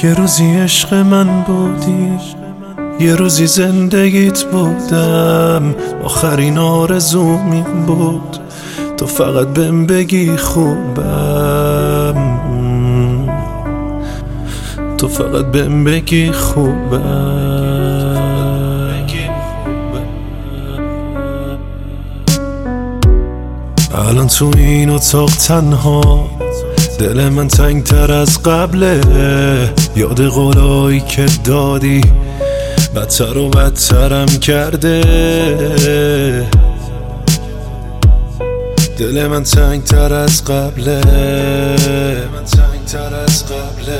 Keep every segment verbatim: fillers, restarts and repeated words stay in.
یه روزی عشق من بودی، یه روزی زندگیت بودم، آخرین آرزوم این بود تو فقط بهم بگی خوبم، تو فقط بهم بگی خوبم. الان تو این اتاق تنها، دل من تنگ تر از قبله، یاد قولایی که دادی بدتر و بدترم کرده. دل من تنگ تر از قبله، من تنگ تر از قبله.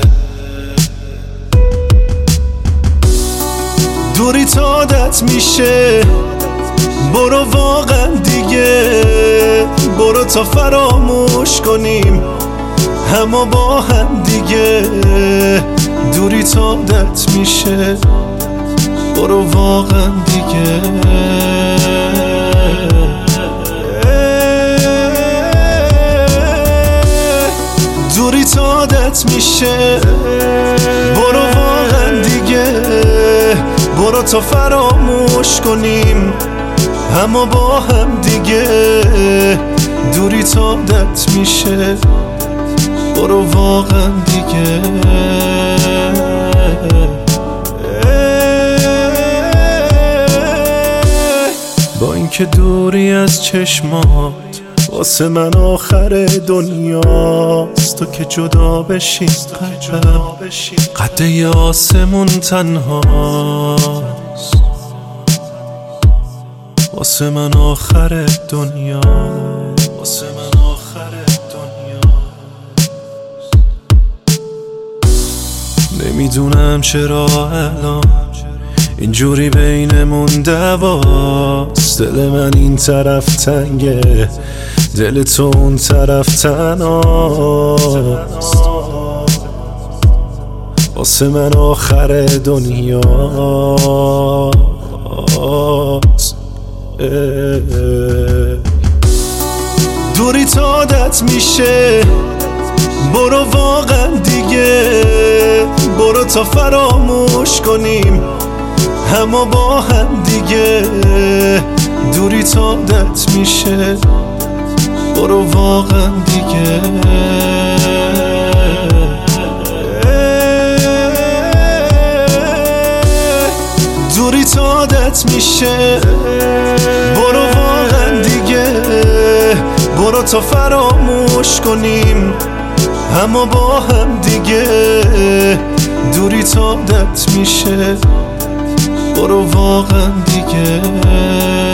دوری تا عادت میشه، برو واقعا دیگه، برو تا فراموش کنیم همه با هم دیگه. دوری تا عادت میشه، برو واقعا دیگه. دوری تا عادت میشه، برو واقعا دیگه، برو تا فراموش کنیم همه با هم دیگه. دوری تا عادت میشه، برو واقعا دیگه. با اینکه دوری از چشمات واسه من آخر دنیاست، تو که جدا بشی قلبم قد یه آسمون تنهاست، واسه من آخر دنیا، واسه من آخر دنیا. نمیدونم چرا الان اینجوری بینمون دواست، دل من این طرف تنگه، دل تو اون طرف تنهاست، واسه من آخر دنیاست. دوری تا عادت میشه، برو واقعا دیگه، برو تا فراموش کنیم همه با هم دیگه. دوری تا عادت میشه، برو واقعا دیگه. دوری تا عادت میشه، برو واقعا دیگه، برو تا فراموش کنیم همه با هم دیگه. دوری تا عادت میشه، برو واقعا دیگه.